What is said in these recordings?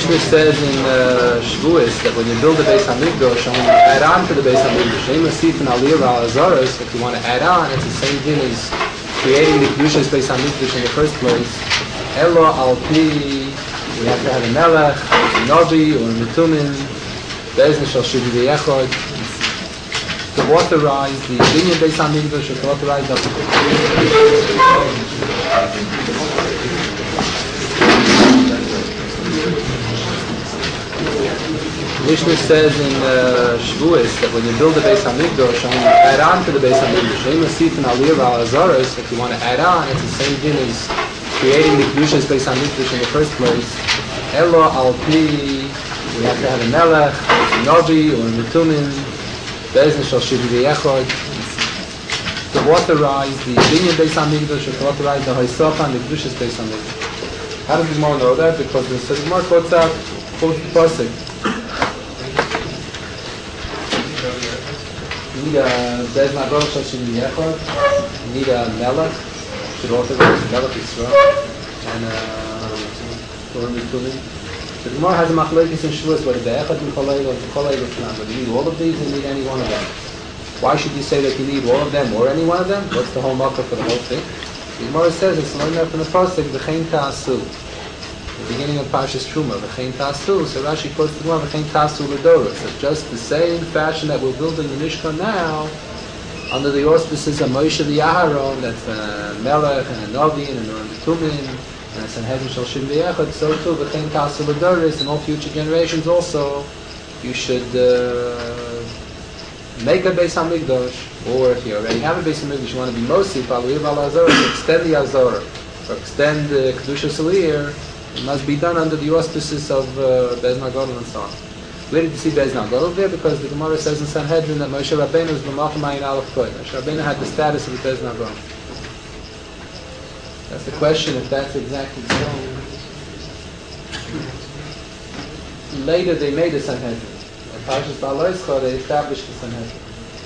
Mishnah says in Shavuos that when you build the Beis Hamikdash, and when you add on to the Beis Hamikdash, if you want to add on, it's the same thing as creating the Kedushas Beis Hamikdash in the first place. Elo al pi, we have to have a melech, a novi, or a metumin, be'ezn shel shivi v'yechod, to authorize the binyan Beis Hamikdash, or to authorize the Mishnah says in Shavuos that when you build the Beis Hamikdash, and when you add on to the Beis Hamikdash, if you want to add on, it's the same thing as creating the Kedushas Beis Hamikdash in the first place. Elo al pi, we have to have a melech, a novi, or a metumin, be'ezn shel shivi v'yechod, to authorize the binyan Beis Hamikdash, or to authorize the Haisach and the Kedushas Beis Hamikdash. How does the Gemara know that? Because the Gemara quotes the pasuk. You need a be'ezn ha'gol shel shivi v'yechod. You need a melech. Should authorize the melech Yisrael and or metumin. The Gemara has a machlokes in Shavuos whether the echad micholayil or micholayil l'fnam. Whether you need all of these or you need any one of them. Why should you say that you need all of them or any one of them? What's the whole makkah for the whole thing? The Gemara says it's learned out from the pasuk v'chein ta'asu. The beginning of Parshas Truma, v'chein ta'asu. So Rashi quotes the Gemara v'chein ta'asu l'doros. So just the same fashion that we're building the Mishkan now, under the auspices of Moshe the Aharon, that's a melech and a novi and a metumin and a sanhedrin shel shivi v'yechod, so too v'chein ta'asu l'doros, and all future generations also, you should make a Beis Hamikdash, or if you already have a Beis Hamikdash, you want to be mosif aluiv al azor, to extend the azor, or extend the kedusha salir, it must be done under the auspices of Be'ezn HaGadol and so on. Where did you see Be'ezn HaGadol there? Because the Gemara says in Sanhedrin that Moshe Rabbeinu was b'malchim ayin aleph koy. Moshe Rabbeinu had the status of the Be'ezn HaGadol. That's the question, if that's exactly so. Later they made the Sanhedrin. In Parshas Ba'aloischa they established the Sanhedrin.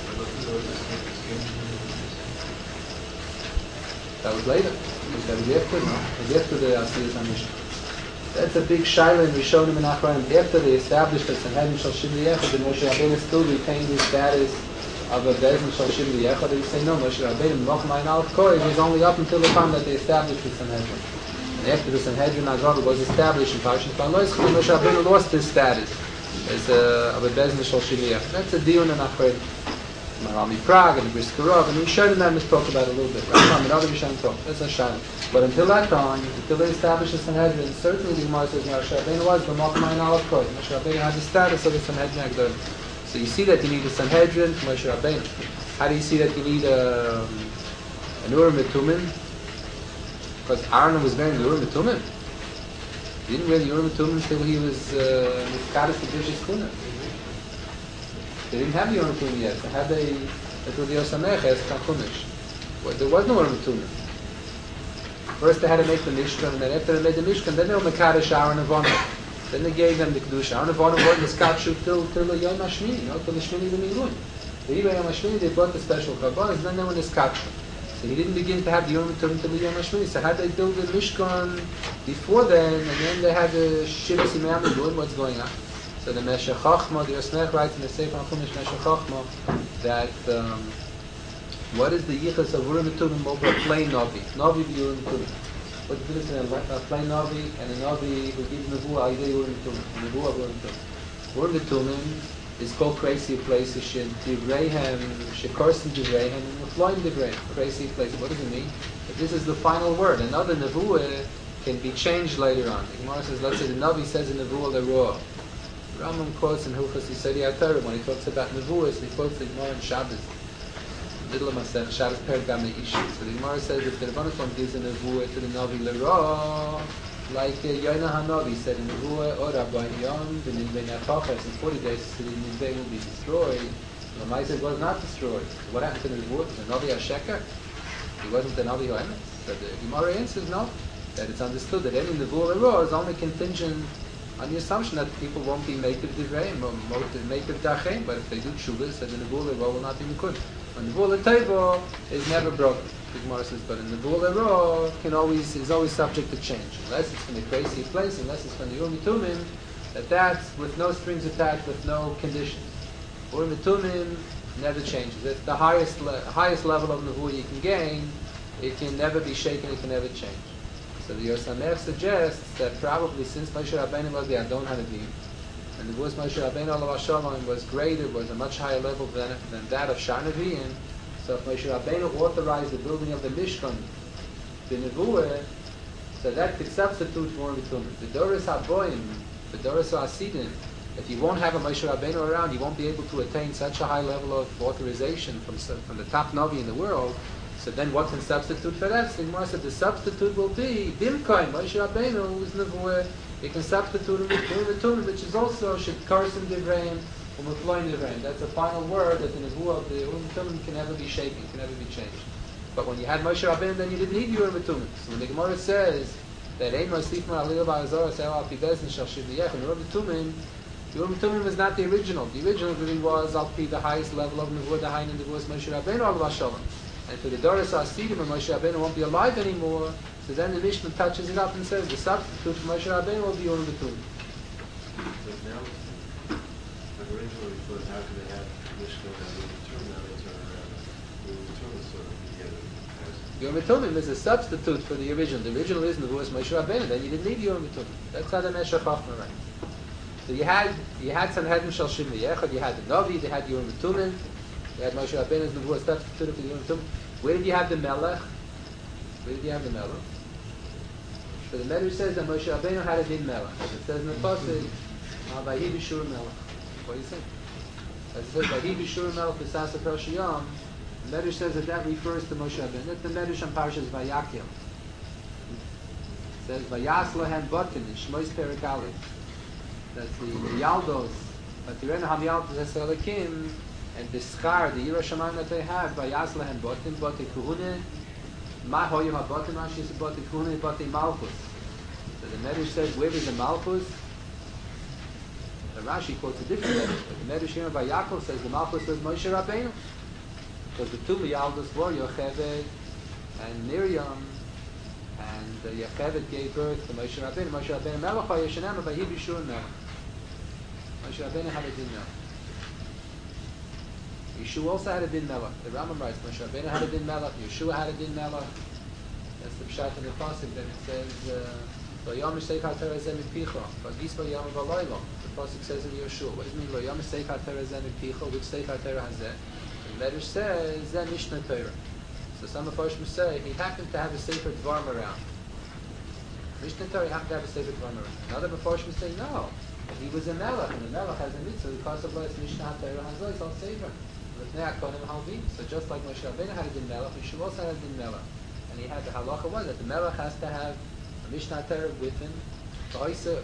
That was later. That was after, no? It was after the Asiyas HaMishna. That's a big shaila in Rishonim and Achronim. After they established the Sanhedrin Shel Shivi V'yechod, the Moshe Rabbeinu still retained the status of a Be'ezn Shel Shivi V'yechod. They say, no, Moshe Rabbeinu, B'malchim ayin aleph koy, it was only up until the time that they established the Sanhedrin. And after the Sanhedrin HaGadol was established in Parshas Ba'aloischa, Moshe Rabbeinu lost his status as of a Be'ezn Shel Shivi V'yechod. That's a dion in Achronim. Marami Prague and the Briskerov, and Rishonim and spoke about it a little bit. Rambam and other Rishonim talk. That's a shaila. But until that time, until they established the Sanhedrin, certainly the Gemara says Moshe Rabbeinu was b'malchim ayin aleph koy. Moshe Rabbeinu had the status of the Sanhedrin HaGadol. So you see that you need a Sanhedrin for Moshe Rabbeinu. How do you see that you need an Urim Metumin? Because Aaron was wearing the Urim Metumin. He didn't wear the Urim Metumin until he was Miskadas Kedushes Kuna. They didn't have the Urim Metumin yet. So had they, it was the Yosamech as Chumash. There was no Urim Metumin. First they had to make the Mishkan, and then after they made the Mishkan, then they were Mekadosh Aaron and Avonu. Then they gave them the Kedusha. Aaron and Avonu weren't Miskadshu till the Yom HaShmini, till the Shmini L'Milun. The Yom HaShmini, they brought the special Kabbalas, then they were Miskadshu. So he didn't begin to have the Urim Metumin till the Yom HaShmini. So had they built the Mishkan before then, and then they had the Shivas Imam doing what's going on. So the Meshech Chochma, the Yosnech writes in the Sefer HaChumash Meshech Chochma that what is the yichus of Urim Metumin over a plain Navi? Navi the Urim Metumin. What's the difference between a plain Navi and a Navi who gives Nevuah Aydei Urim Metumin? Nevuah Urim Metumin. Urim Metumin is called crazy places. Divreihem, Shekorsim Divreihem, and Mufloim Divreihem. Crazy places. What does it mean? That this is the final word. Another Nevuah can be changed later on. The Gemara says, let's say the Navi says in Nevuah Leroah. Rambam quotes in Hilchos Yisodi HaTorah when he talks about Nevuahs, he quotes the Gemara in Shabbos. Middle of Masech, Shabbos Pergam Ishu. So the Gemara says if the Rebbeinu Shalom gives a Nevuah to the Navi L'Ra, like Yonah HaNavi said in Nevuah, Or Rabbi Yom, the Nidvei Nachachas, in 40 days the Nidvei will be destroyed. The Maaseh was not destroyed. So what happened to the Nevuah? The Navi HaSheker? He wasn't the Navi HaEmes. So the Gemara answers no. That it's understood that any Nevuah L'Ra is only contingent on the assumption that people won't be Meikav Divreim or Meikav Dachem, but if they do Tshuvas, then the Nevuah L'Ra will not be Mekud. But Nevuah L'Teiva is never broken. The Gemara says, but in Nevuah L'Ra is always subject to change. Unless it's from the crazy place, unless it's from the Urim Metumin, That's with no strings attached, with no conditions. Urim Tumim never changes. It's the highest level of Nevuah you can gain. It can never be shaken, it can never change. So the Yosamer suggests that probably since Moshe Rabbeinu was the Adon Hanavim, and the Nevuah's Moshe Rabbeinu Alav Shalom was greater, was a much higher level than that of Shar Nevi'im, so if Moshe Rabbeinu authorized the building of the Mishkan, the Nevuah, so that could substitute for Urim Tumim. The Doris HaBoim, the Doris HaSidim, if you won't have a Moshe Rabbeinu around, you won't be able to attain such a high level of authorization from the top Navi in the world. So then what can substitute for that? So the Gemara said the substitute will be Bimkai, Moshe Rabbeinu, who's Nevuah. You can substitute him with Urim Tumim, which is also Shet Karsim Divreim, or Mufloim Divreim. That's the final word that the Nevuah of the Urim Tumim can never be shaken, can never be changed. But when you had Moshe Rabbeinu, then you didn't need Urim Tumim. So when the Gemara says that Ein Mosif Ma'alil Ba'azor Se'el Al Pi Bezin Shal Shiv Yech, and Urim Tumim, the Urim Tumim is not the original. The original really was Al Pi, the highest level of Nevuah, the high in Nevuah is Moshe Rabbeinu Alav Shalom. And for the Doris HaSidim, when Moshe Rabbeinu won't be alive anymore, so then the Mishnah touches it up and says the substitute for Moshe Rabbeinu will be Urim Tumim. But now, originally we thought, how could they have Mishnah and Urim Tumim? Now they turn around. Urim Tumim sort of together. Urim Tumim is a substitute for the original. The original is Nevuah's Moshe Rabbeinu. Then you didn't need Urim Tumim. That's how the Meshach Chachma writes. So you had Sanhedrin Shal Shimei Echad, you had the Navi, they had Urim Tumim, you had Moshe Rabbeinu's Nevuah substituted for the Urim Tumim. Where did you have the Melech? Where did you have the Melech? So the Medrash says that Moshe Rabbeinu had a din Melech. It says in the Pasuk, Vahi B'Shur Melech. What do you think? As it says, Vahi B'Shur Melech B'Sasa Proshiyam, the Medrash says that refers to Moshe Rabbeinu. That's the Medrash on Parshas Vayakhel. It says, Vayas Lohem Botin in Shmois Perek Aleph. That's the Yaldos, but the Tirena HaMyaldos HaSelakim, and the Schar, the Yira Shamayim that they have, Vayas Lohem Botin, Botin Kuhune, Ma Hoyim HaBotin, Rashi says Botin Kuhune, Botin Malchus. So the Medrash says, where is the Malchus? The Rashi quotes a different Medrash, but the Medrash here in Vayakov says the Malchus was Moshe Rabbeinu. Because the two Yaldos were Yocheved and Miriam, and Yocheved gave birth to Moshe Rabbeinu. Moshe Rabbeinu Melech HaYeshanam, Vahi B'Shur Melech. Moshe Rabbeinu had a din Melech. Yeshua also had a din Melech. The Rambam writes, Moshe Rabbeinu had a din Melech, Yeshua had a din Melech. That's the Pshat in the Pasuk. Then it says, V'yom Yisheich HaTorah Zeh Mipicha, V'gis V'yom V'laylo. The Pasuk says in Yeshua. What does it mean, V'yom Yisheich HaTorah Zeh Mipicha? Which Seich HaTorah Hazeh? The Medrash says, Zeh Mishnah Torah. So some of Farshim say, he happened to have a Sefer Dvarim around. Mishnah Torah happened to have a Sefer Dvarim around. Another Farshim say, no. He was a Melech, and the Melech has a mitzvah because of what Mishnah Torah Hazeh, it's all Sefer. So just like Moshe Rabbeinu had a din Melech, Yeshua also had a din Melech. And he had the halacha was that the Melech has to have a Mishnah Torah with him. He has to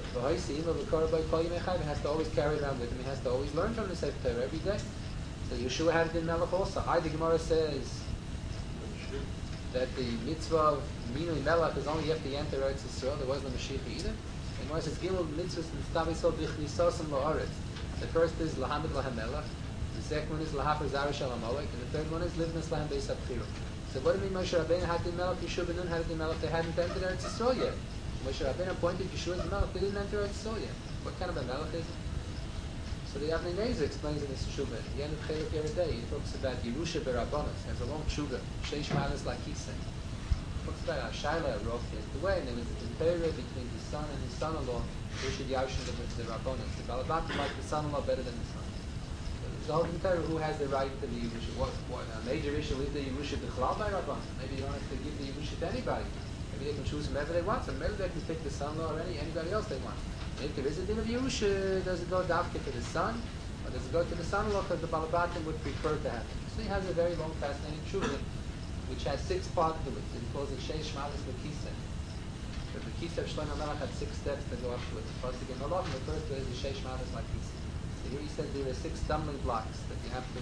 always carry it around with him. He has to always learn from the Sefer Torah every day. So Yeshua had a din Melech also. The Gemara says that the mitzvah of Minui Melech is only after you enter Eretz Yisrael. There wasn't a Mashiach either. The Gemara says Gimel mitzvahs Nistavisol B'chnisosim La'aretz. The first is Lahamid Lahem Melech. The second one is Lahafer Zarish Al Amalek, and the third one is Livnas Lahem Beis Abchiru. So what do you mean Moshe Rabbeinu had din Melech, Yeshua ben Nun had din Melech? They hadn't entered Eretz Yisrael yet. Moshe Rabbeinu appointed Yeshua as Melech, they didn't enter Eretz Yisrael yet. What kind of a Melech is it? So the Avnei Nezer explains in this Shuvah, at the end of Chelek Yeridei, he talks about Yerusha B'Rabbanos. There's a long Shuvah, Sheish Malas Lakise. He talks about Shaila Rof the way, and there was a Torah between his son and his son-in-law, Yerusha Yashin the Rabbanos. The Balabatim liked the son-in-law better than the son. So the whole Torah, who has the right to the Yerusha? What a major issue is the Yerusha B'Chlal by Rabbanos. Maybe you don't have to give the Yerusha to anybody. Maybe they can choose whomever they want, so maybe they can pick the son-in-law or anybody else they want. If there is a din of Yerusha, does it go dafke to the son, or does it go to the son-in-law because the Balabatim would prefer to have it? So he has a very long, fascinating Shuvah, which has 6 parts to it. He calls it Sheish Malas L'Kiseh. So the Kiseh of Shlomo Melech had 6 steps to go up to it. The first again, the first is the Sheish Malas L'Kiseh. So here he says there are 6 stumbling blocks that you have to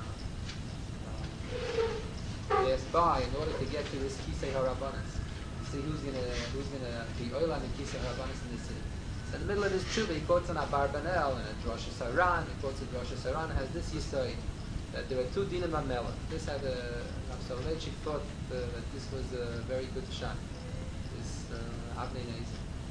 pass by in order to get to this Kiseh HaRabbanis. See who's gonna be Olam in Kiseh HaRabbanis in this city. So in the middle of his tshuva, he quotes on Abarbanel and at Rosh Hashanah. He quotes at Rosh Hashanah has this yisoid that there are 2 dinim on Melech. This had Soloveitchik thought that this was a very good shot. This Avnei Nezer.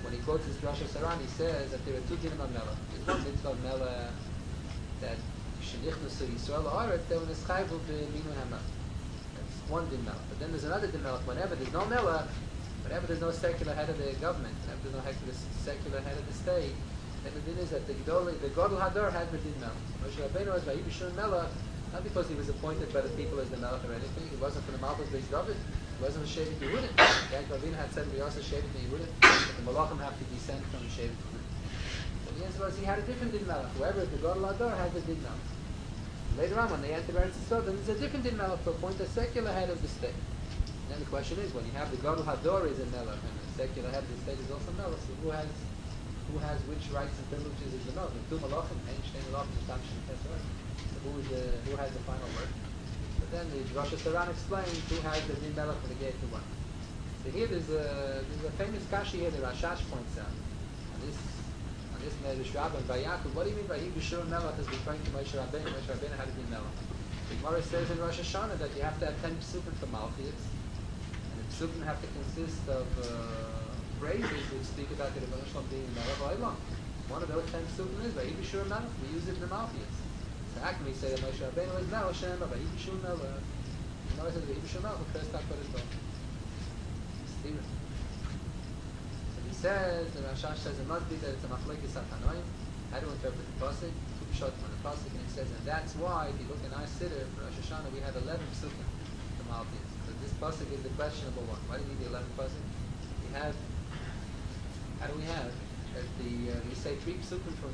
when he quotes his Rosh Hashanah, he says that there are two dinim on Melech. There's one mitzvah of Melech that shenichnasu Yisrael haaretz, they will neschayvu b'minui hamelech. That's one din Melech. But then there's another din Melech. Whenever there's no Melech, whenever there's no secular head of the government, whenever there's no secular head of the state, then the din is that the Gadol Hador has the din Melech. Moshe Rabbeinu was Vayibishur Melech, not because he was appointed by the people as the Melech or anything. He wasn't from the Malchus Beis David. He wasn't a Shevet Yehudim. Yaakov Avinu had said we also Shevet Yehudim, but the Malachim have to descend from the Shevet Yehudim. So the answer was he had a different din Melech. Whoever the Gadol Hador has the din Melech. Later on, when they entered Eretz Yisrael, then there's a different din Melech to appoint a secular head of the state. And then the question is, when you have the Gadol Hador is a Melech and the secular head of the state is also Melech, so who has which rights and privileges is the Melech? The two Malachim, Ein Shtei Malachim, Stam Shem Tesor. So who has the final word? But then the Rosh Hashanah explains who has the din Melech for the gate to one. So here there's a famous kashi here that Rashash points out. On this Medrash Rabbah by Yaakov, what do you mean by Yibishur Melech is referring to Moshe Rabbeinu? Moshe Rabbeinu had a din Melech. The Gemara says in Rosh Hashanah that you have to have 10 psukim for Malchus, and the psukim have to consist of phrases which speak about the Rebbeinu Shalom being Melech Olam. One of those 10 psukim is by Yibishur Melech. We use it in the Malchus. So how can we say that Moshe Rabbeinu was Melech Shem, but Yibishur Melech? The Gemara says that Yibishur Melech will first talk about it all. Stephen. So he says, the Rashash says it must be that it's a machlekes hatanoim. How to interpret the pasuk? Two pshatim on the pasuk, and he says, and that's why if you look in our siddur for Rosh Hashanah, we have 11 psukim to Malchus. So this pasuk is the questionable one. Why do you need the 11 pasuk? We have. How do we have? That we say 3 psukim from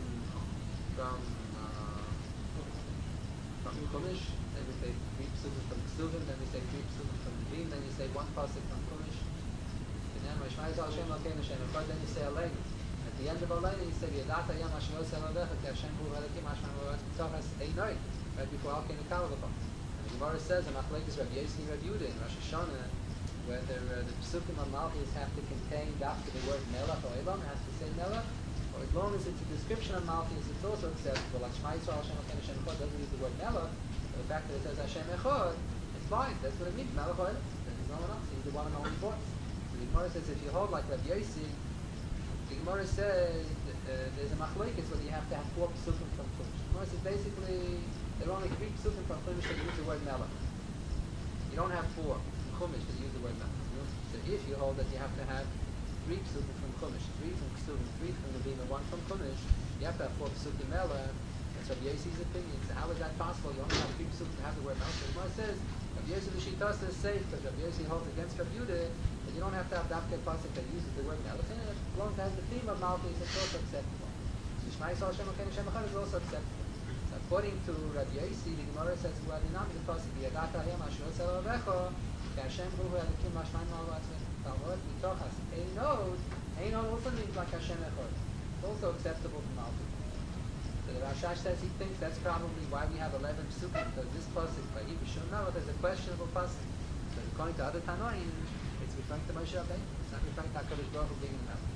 Chumash, then we say 3 psukim from Ksuvim, then we say 3 psukim from Nevi'im, then you say 1 pasuk from Chumash. Then you say Aleinu. At the end of Aleinu, you say Yadata Yam Hashem Yosef Alecha Ki Hashem Hu V'Elekim Hashem Hu V'Elekim Einoi, right before Al Kein Kalvachom. And the Gemara says, and Machlekes Rav Yossi and Rav Yehuda in Rosh Hashanah, whether the psukim of Malchus have to contain after the word Melech or Elam, it has to say Melech, or as long as it's a description of Malchus, it's also acceptable. Like Shema Yisrael Hashem Elokeinu Hashem Echad doesn't use the word Melech, but the fact that it says Hashem Echad, it's fine. That's what it means, Melech or Elam. There's no one else. He's the one and only voice. So the Gemara says if you hold like Rav Yossi, the Gemara says there's a machlokes whether you have to have 4 psukim from Chumash. The Gemara says basically there are only 3 psukim from Chumash that use the word Melech. You don't have 4 from Chumash that use the word Melech. So if you hold that you have to have 3 psukim from Chumash, 3 from Ksuvim, 3 from Nevi'im, and 1 from Chumash, you have to have 4 psukim Melech. That's Rav Yossi's opinion. So how is that possible? You only have 3 psukim to have the word Melech. So the Gemara says Rav Yossi the Shita says safe because Rav Yossi holds against Rav Yehuda that you don't have to have Dafkei pasuk that uses the word Melech. And as long as it has the theme of Malchus, it's also acceptable. So Shema Yisrael Hashem Elokeinu Hashem Echad is also acceptable. So according to Rav Yossi, the Gemara says who adinam the pasuk Yadata Hayam Hashem Yosef Alecha Ki Hashem Hu V'Elekim Hashem Hu V'Elekim Talmud Mitochas Einod also means like Hashem Echad. It's also acceptable for Malchus. So the Rashash says he thinks that's probably why we have 11 psukim, because this pasuk by Yibishur Melech is a questionable pasuk. So according to other Tanoim, it's referring to Moshe Rabbeinu. It's not referring to HaKadosh Baruch Hu being the Melech.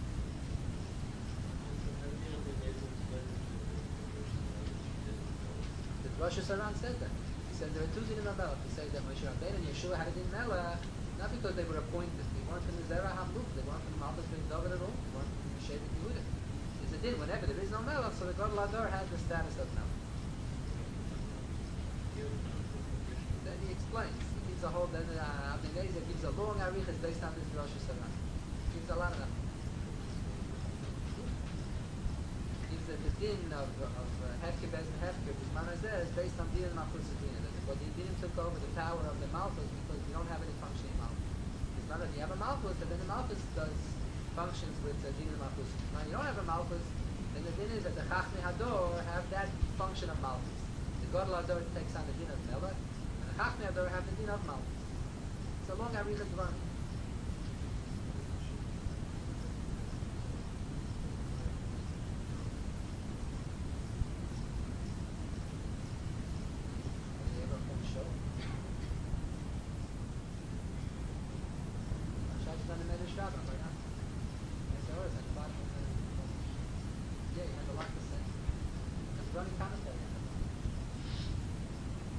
The Rosh Hashanah said that. He said there are 2 dinim of Melech. He said that Moshe Rabbeinu and Yeshua had a din Melech, not because they were appointed. They weren't from the Zerah HaMluk. They weren't from the Malchus Beis David at all. They weren't from the Shevet Yehuda. It's a din whenever there is no Melech, so the Gadol Hador has the status of Melech. Then he explains. He gives a whole, then Avnei Nezer gives a long arichas based on this Rosh Hashanah. He gives a lot of them. He gives the din of Hefker Bez and Hefker, which Mana says, based on din and Malchus Din. But the din took over the power of the Malchus because we don't have any functioning Malchus. It's not that you have a Malchus, but then the Malchus does functions with din and Malchus. Now you don't have a Malchus, then the din is that the Chachmei Hador have that function of Malchus. The Gadol Hador takes on the din of Melech, and the Chachmei Hador have the din of Malchus. So long I read the Dvarim.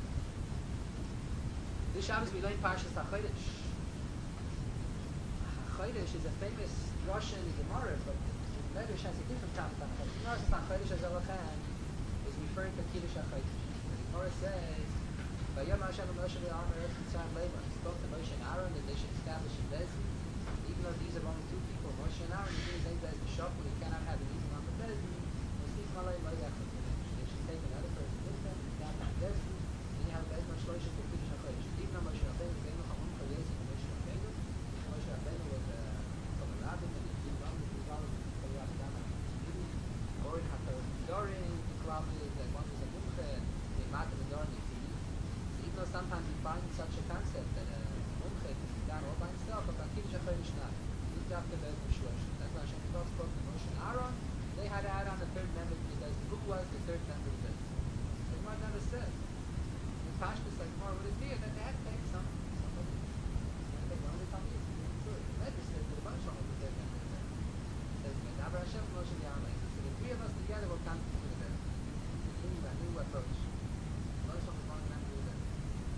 This Shabbos we learn Parshas HaChodesh. Chodesh is a famous Russian Gemara, but the Medrash has a different time on Chodesh. The Gemara on Chodesh Azalachan is referring to Kiddush HaChodesh. The Gemara says, Vayom Hashem Moshe Le'amar Eretz Mitzrayim Le'imah. He spoke to Moshe and Aaron that they should establish a Bezdin. Even though these are only two people, Moshe and Aaron, the thing is they Bezdin Shofar, they cannot have an easy on the Bezdin. They should take another person with them, and not have Bezdin. Then you have Bezdin Shloshim for Kiddush HaChodesh. Even though Moshe Rabbeinu is able to come for Yosef and Moshe Rabbeinu, Moshe Rabbeinu was from a rabbin, and he did wrong with the Rabbi, and the Rabbi or in HaKadorim, the club is that one was a mumche, they matter the door in the TV. So even though sometimes we find such a concept that a mumche can be done all by himself, but Kiddush HaChodesh not. You have to have the Shloshim. That's why Hashem spoke to Moshe and Aaron. They had to add on the third member to the Bezdin. Who was the third member of the Bezdin? The Gemara never said. In Pashtus, like more would it be that they had to take somebody. They only tell me it's true. The Medrash says the bunch of the third member of the Bezdin. It says, Medaber Hashem Moshe Yamai. So the three of us together will come to the Bezdin. A new approach. Moshe was one member of the Bezdin.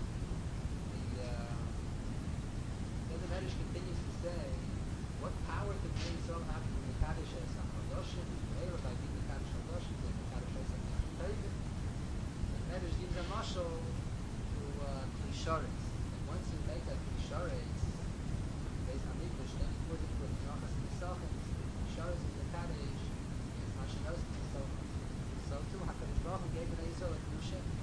Then the Medrash continues to say, what power to bring so happy from the Kaddish as a Chodoshim, Meir by being the Kaddish Chodoshim, the Kaddish as a Chodoshim. The Medrash gives a mashal to Klisharetz. And once you make a Klisharetz, based on Mikdash, then you put it with Nochas Nisachim, Klisharetz is the Kaddish, is Mashinos Nisachim. So too, HaKadosh Baruch Hu gave an Ezel a Kedusha,